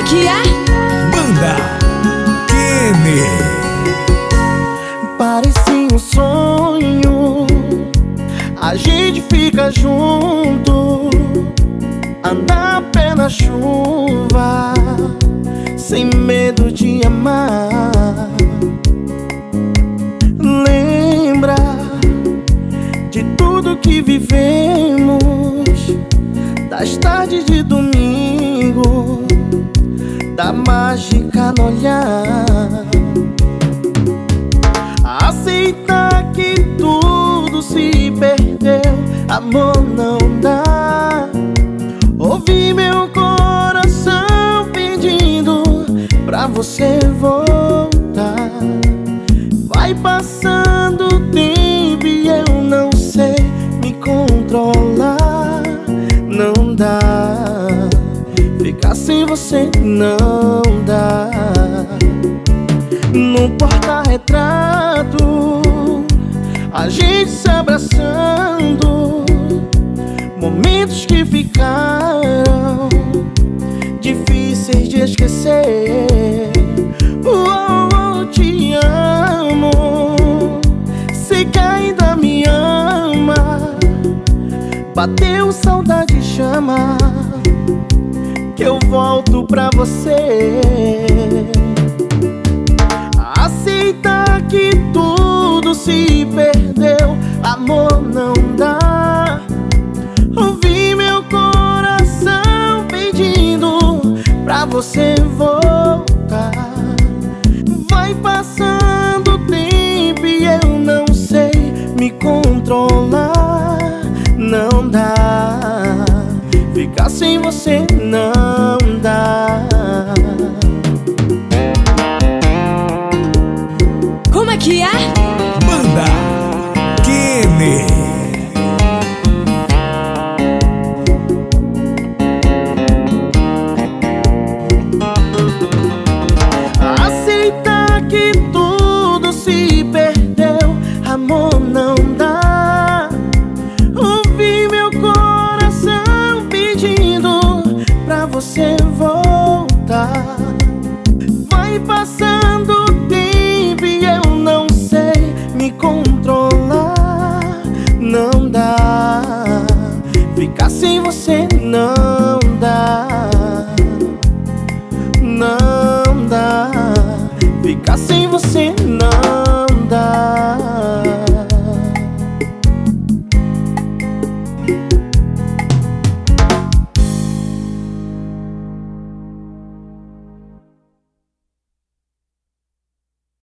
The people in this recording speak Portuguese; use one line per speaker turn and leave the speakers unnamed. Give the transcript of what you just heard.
que é?
Banda Kenny.
Parecia um sonho, a gente fica junto, anda a pé na chuva, sem medo de amar. Lembra de tudo que vivemos, das tardes de domingo, da mágica no olhar. Aceita que tudo se perdeu, amor não dá. Ouvi meu coração pedindo pra você voltar. Vai passando o tempo e eu não sei me controlar. Não dá, ficar sem você não dá. No porta-retrato, a gente se abraçando, momentos que ficaram difíceis de esquecer. Te amo, sei que ainda me ama. Bateu saudade, chama, que eu volto pra você. Aceita que tudo se perdeu, amor não dá. Ouvi meu coração pedindo pra você voltar. Vai passando o tempo e eu não sei me controlar. Não dá, ficar sem você não dá.
Como é que é?
Banda Kenny.
Aceita que tudo se perdeu, amor não dá. Ouvi meu coração pedindo pra você voltar.